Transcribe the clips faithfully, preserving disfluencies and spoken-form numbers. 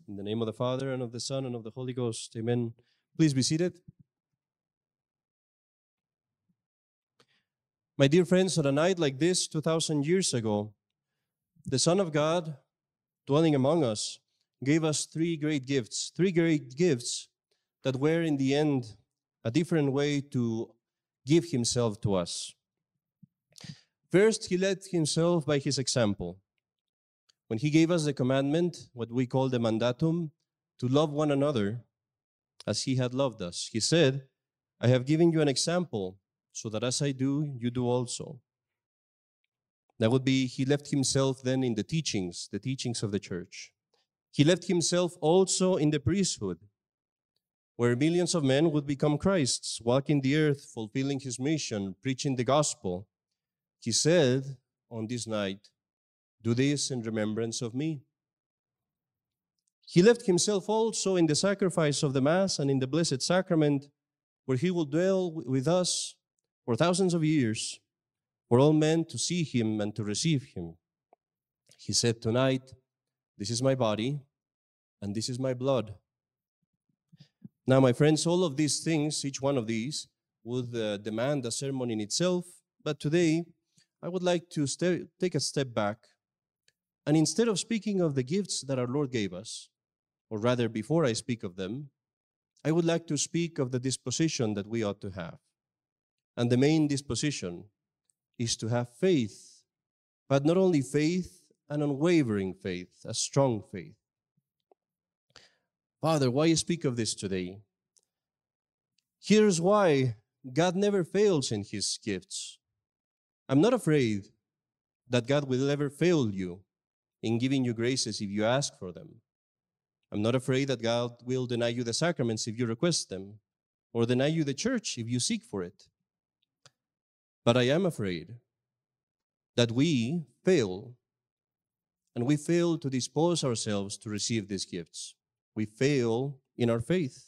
In the name of the Father, and of the Son, and of the Holy Ghost. Amen. Please be seated. My dear friends, on a night like this, two thousand years ago, the Son of God, dwelling among us, gave us three great gifts. Three great gifts that were, in the end, a different way to give himself to us. First, he led himself by his example. When he gave us the commandment, what we call the mandatum, to love one another as he had loved us, he said, I have given you an example, so that as I do, you do also. That would be, he left himself then in the teachings, the teachings of the church. He left himself also in the priesthood, where millions of men would become Christs, walking the earth, fulfilling his mission, preaching the gospel. He said on this night, do this in remembrance of me. He left himself also in the sacrifice of the Mass and in the Blessed Sacrament, where he will dwell with us for thousands of years, for all men to see him and to receive him. He said tonight, this is my body and this is my blood. Now, my friends, all of these things, each one of these, would uh, demand a sermon in itself, but today I would like to st- take a step back. And instead of speaking of the gifts that our Lord gave us, or rather before I speak of them, I would like to speak of the disposition that we ought to have. And the main disposition is to have faith, but not only faith, an unwavering faith, a strong faith. Father, why speak of this today? Here's why: God never fails in his gifts. I'm not afraid that God will ever fail you in giving you graces if you ask for them. I'm not afraid that God will deny you the sacraments if you request them, or deny you the church if you seek for it. But I am afraid that we fail, and we fail to dispose ourselves to receive these gifts. We fail in our faith.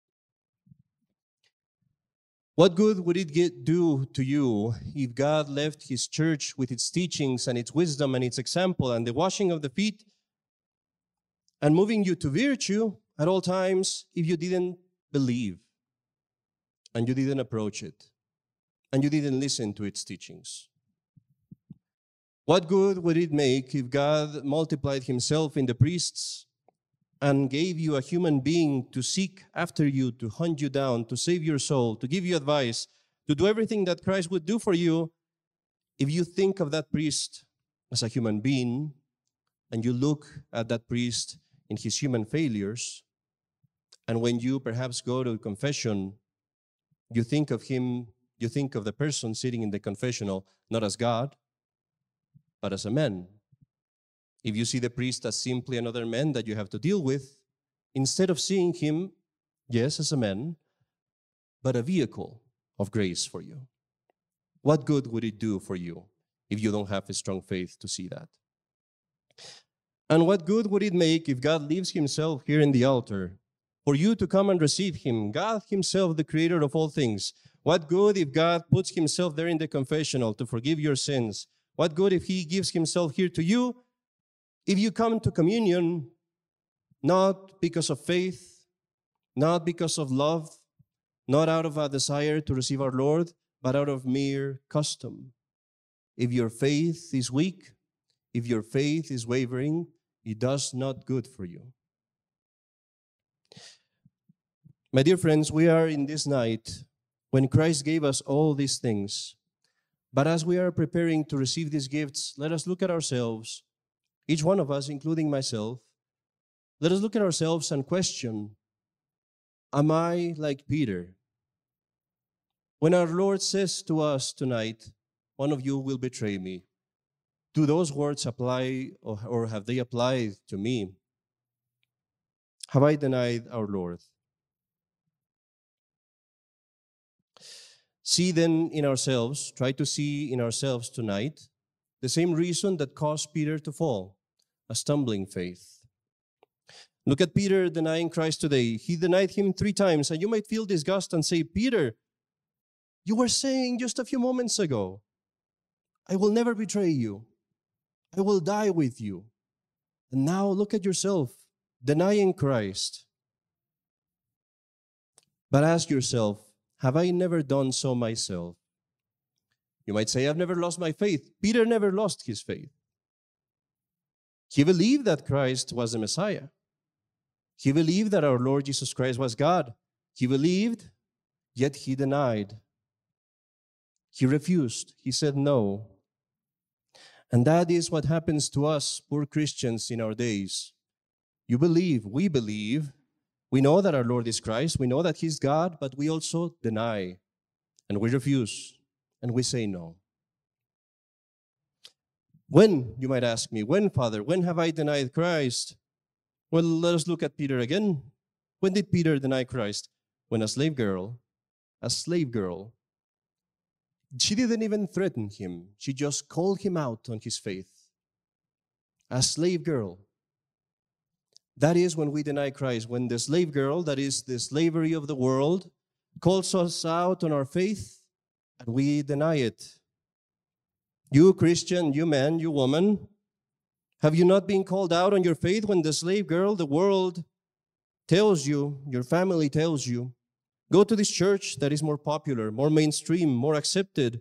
What good would it get, do to you if God left his church with its teachings and its wisdom and its example and the washing of the feet and moving you to virtue at all times if you didn't believe and you didn't approach it and you didn't listen to its teachings? What good would it make if God multiplied himself in the priests and gave you a human being to seek after you, to hunt you down, to save your soul, to give you advice, to do everything that Christ would do for you, if you think of that priest as a human being and you look at that priest in his human failures, and when you perhaps go to confession, you think of him, you think of the person sitting in the confessional not as God, but as a man. If you see the priest as simply another man that you have to deal with, instead of seeing him, yes, as a man, but a vehicle of grace for you, what good would it do for you if you don't have a strong faith to see that? And what good would it make if God leaves himself here in the altar for you to come and receive him, God himself, the creator of all things? What good if God puts himself there in the confessional to forgive your sins? What good if he gives himself here to you? If you come to communion, not because of faith, not because of love, not out of a desire to receive our Lord, but out of mere custom. If your faith is weak, if your faith is wavering, it does not good for you. My dear friends, we are in this night when Christ gave us all these things. But as we are preparing to receive these gifts, let us look at ourselves. Each one of us, including myself, let us look at ourselves and question, am I like Peter? When our Lord says to us tonight, one of you will betray me, do those words apply or, or have they applied to me? Have I denied our Lord? See then in ourselves, try to see in ourselves tonight the same reason that caused Peter to fall, a stumbling faith. Look at Peter denying Christ today. He denied him three times, and you might feel disgust and say, Peter, you were saying just a few moments ago, I will never betray you. I will die with you. And now look at yourself. denying Christ. But ask yourself, have I never done so myself? You might say, I've never lost my faith. Peter never lost his faith. He believed that Christ was the Messiah. He believed that our Lord Jesus Christ was God. He believed, yet he denied. He refused. He said no. And that is what happens to us, poor Christians, in our days. You believe, we believe, we know that our Lord is Christ, we know that He's God, but we also deny, and we refuse, and we say no. When, you might ask me, when, Father, when have I denied Christ? Well, let us look at Peter again. When did Peter deny Christ? When a slave girl, a slave girl, she didn't even threaten him. She just called him out on his faith. A slave girl. That is when we deny Christ. When the slave girl, that is the slavery of the world, calls us out on our faith, and we deny it. You Christian, you man, you woman, have you not been called out on your faith when the slave girl, the world, tells you, your family tells you, go to this church that is more popular, more mainstream, more accepted.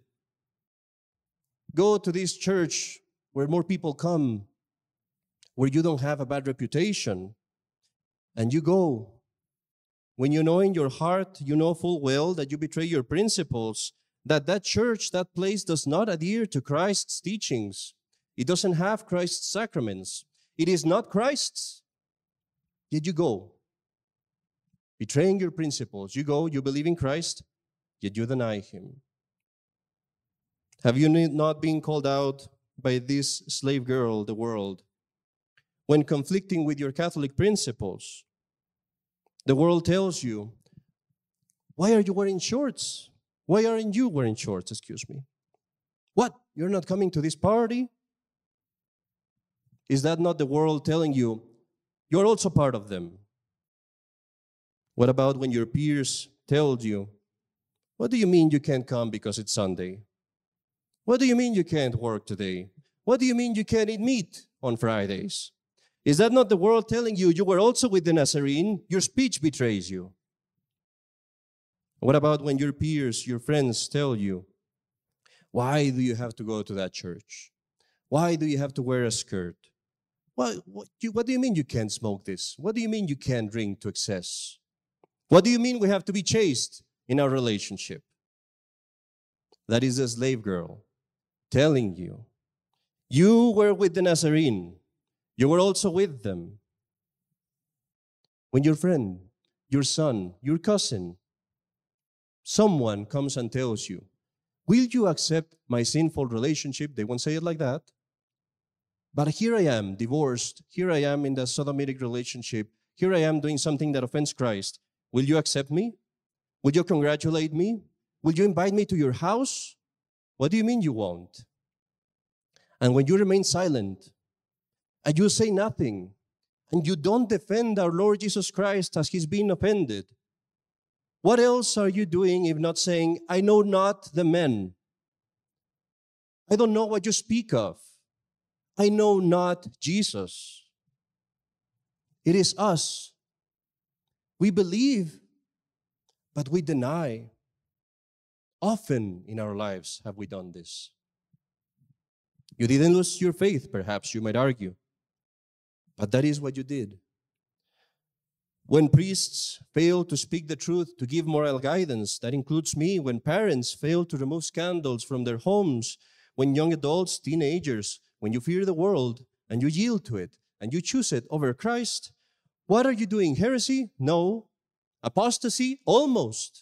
Go to this church where more people come, where you don't have a bad reputation. And you go. When you know in your heart, you know full well that you betray your principles, that that church, that place does not adhere to Christ's teachings. It doesn't have Christ's sacraments. It is not Christ's. Yet you go. Betraying your principles. You go, you believe in Christ, yet you deny Him. Have you not been called out by this slave girl, the world, when conflicting with your Catholic principles? The world tells you, why are you wearing shorts? Why aren't you wearing shorts, excuse me? What, you're not coming to this party? Is that not the world telling you, you're also part of them? What about when your peers told you, what do you mean you can't come because it's Sunday? What do you mean you can't work today? What do you mean you can't eat meat on Fridays? Is that not the world telling you, you were also with the Nazarene? Your speech betrays you. What about when your peers, your friends tell you, why do you have to go to that church? Why do you have to wear a skirt? What, what, you, what do you mean you can't smoke this? What do you mean you can't drink to excess? What do you mean we have to be chaste in our relationship? That is a slave girl telling you, you were with the Nazarene. You were also with them. When your friend, your son, your cousin, someone comes and tells you, will you accept my sinful relationship? They won't say it like that. But here I am, divorced. Here I am in the sodomitic relationship. Here I am doing something that offends Christ. Will you accept me? Will you congratulate me? Will you invite me to your house? What do you mean you won't? And when you remain silent, and you say nothing, and you don't defend our Lord Jesus Christ as He's being offended, what else are you doing if not saying, I know not the men. I don't know what you speak of. I know not Jesus. It is us. We believe, but we deny. Often in our lives have we done this. You didn't lose your faith, perhaps you might argue. But that is what you did. When priests fail to speak the truth, to give moral guidance, that includes me. When parents fail to remove scandals from their homes, when young adults, teenagers, when you fear the world and you yield to it and you choose it over Christ, what are you doing? Heresy? No. Apostasy? Almost.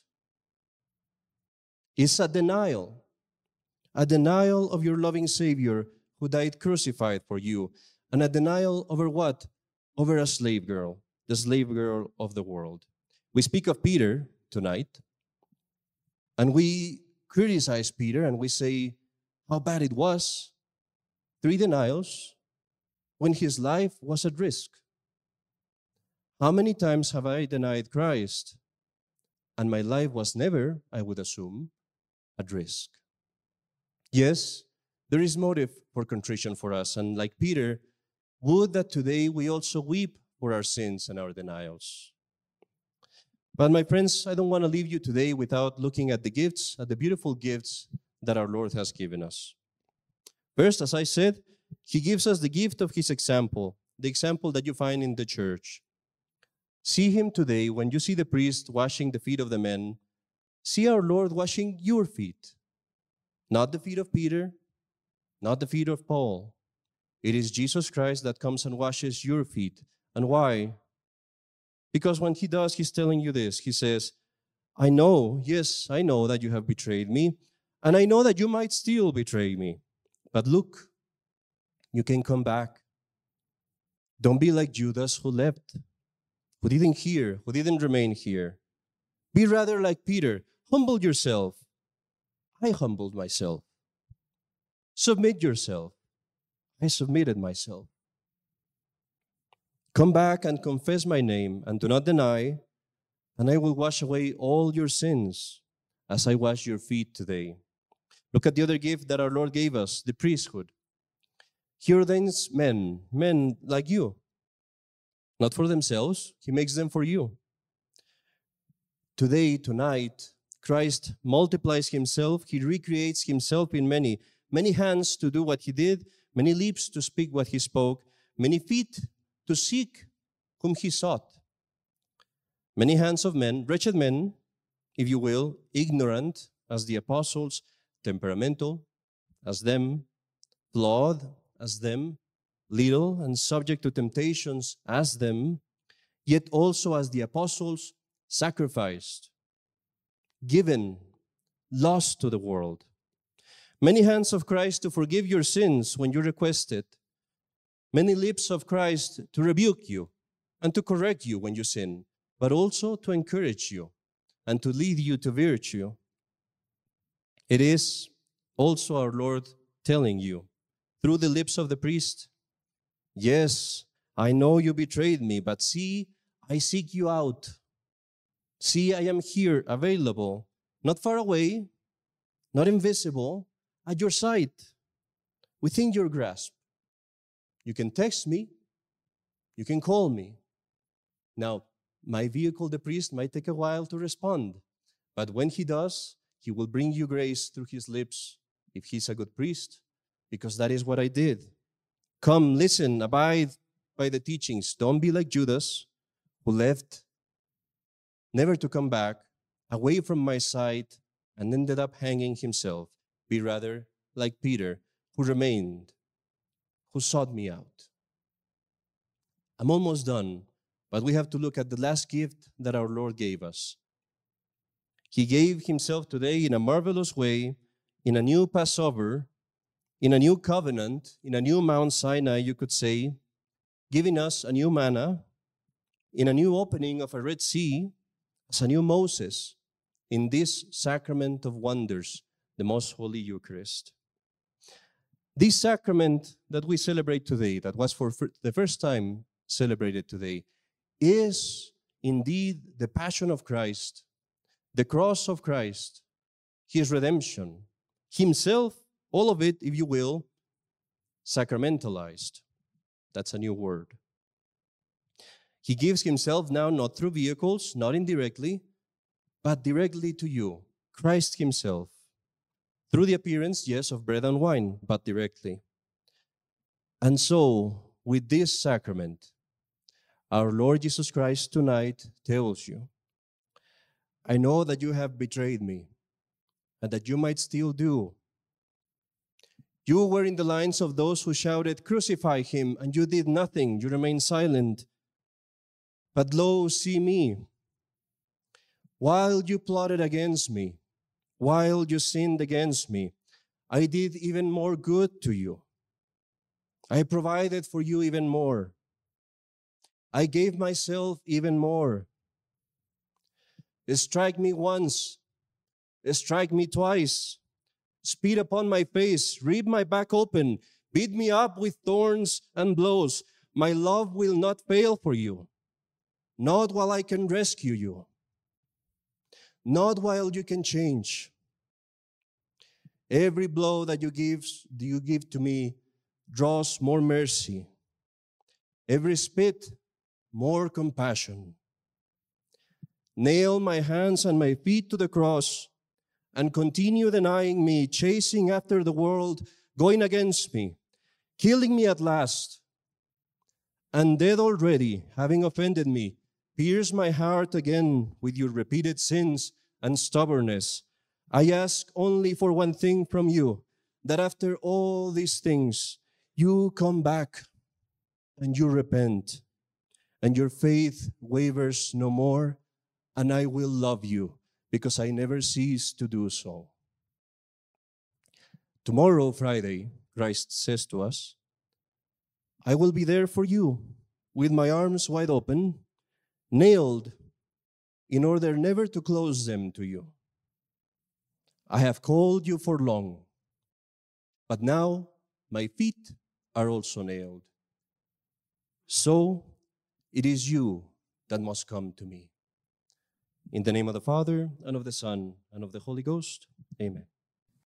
It's a denial. A denial of your loving Savior who died crucified for you. And a denial over what? Over a slave girl, the slave girl of the world. We speak of Peter tonight, and we criticize Peter, and we say how bad it was. Three denials when his life was at risk. How many times have I denied Christ, and my life was never, I would assume, at risk? Yes, there is motive for contrition for us, and like Peter, would that today we also weep for our sins and our denials. But my friends, I don't want to leave you today without looking at the gifts, at the beautiful gifts that our Lord has given us. First, as I said, He gives us the gift of His example, the example that you find in the church. See Him today when you see the priest washing the feet of the men. See our Lord washing your feet. Not the feet of Peter, not the feet of Paul. It is Jesus Christ that comes and washes your feet. And why? Because when He does, He's telling you this. He says, I know, yes, I know that you have betrayed me, and I know that you might still betray me. But look, you can come back. Don't be like Judas who left, who didn't hear, who didn't remain here. Be rather like Peter. Humble yourself. I humbled myself. Submit yourself. I submitted myself. Come back and confess my name, and do not deny, and I will wash away all your sins as I wash your feet today. Look at the other gift that our Lord gave us, the priesthood. He ordains men, men like you, not for themselves. He makes them for you. Today, tonight, Christ multiplies Himself. He recreates Himself in many, many hands to do what He did, many lips to speak what He spoke, many feet to seek whom He sought. Many hands of men, wretched men, if you will, ignorant as the apostles, temperamental as them, flawed as them, little and subject to temptations as them, yet also as the apostles, sacrificed, given, lost to the world. Many hands of Christ to forgive your sins when you request it. Many lips of Christ to rebuke you and to correct you when you sin, but also to encourage you and to lead you to virtue. It is also our Lord telling you, through the lips of the priest, yes, I know you betrayed me, but see, I seek you out. See, I am here, available, not far away, not invisible, at your sight, within your grasp. You can text me, you can call me. Now, my vehicle, the priest, might take a while to respond, but when he does, he will bring you grace through his lips, if he's a good priest, because that is what I did. Come, listen, abide by the teachings. Don't be like Judas, who left, never to come back, away from my sight, and ended up hanging himself. Be rather like Peter, who remained, who sought me out. I'm almost done, but we have to look at the last gift that our Lord gave us. He gave himself today in a marvelous way, in a new Passover, in a new covenant, in a new Mount Sinai, you could say, giving us a new manna, in a new opening of a Red Sea, as a new Moses, in this sacrament of wonders, the most holy Eucharist. This sacrament that we celebrate today, that was for the first time celebrated today, is indeed the passion of Christ, the cross of Christ, his redemption, himself, all of it, if you will, sacramentalized. That's a new word. He gives himself now not through vehicles, not indirectly, but directly to you, Christ himself. Through the appearance, yes, of bread and wine, but directly. And so, with this sacrament, our Lord Jesus Christ tonight tells you, I know that you have betrayed me, and that you might still do. You were in the lines of those who shouted, crucify him, and you did nothing. You remained silent. But lo, see me. While you plotted against me, while you sinned against me, I did even more good to you. I provided for you even more. I gave myself even more. Strike me once, strike me twice, spit upon my face, rip my back open, beat me up with thorns and blows. My love will not fail for you, not while I can rescue you, not while you can change. Every blow that you give, you give to me draws more mercy. Every spit, more compassion. Nail my hands and my feet to the cross and continue denying me, chasing after the world, going against me, killing me at last. And dead already, having offended me, pierce my heart again with your repeated sins and stubbornness. I ask only for one thing from you, that after all these things, you come back and you repent, and your faith wavers no more, and I will love you because I never cease to do so. Tomorrow, Friday, Christ says to us, I will be there for you with my arms wide open, nailed in order never to close them to you. I have called you for long, but now my feet are also nailed. So it is you that must come to me. In the name of the Father, and of the Son, and of the Holy Ghost, amen.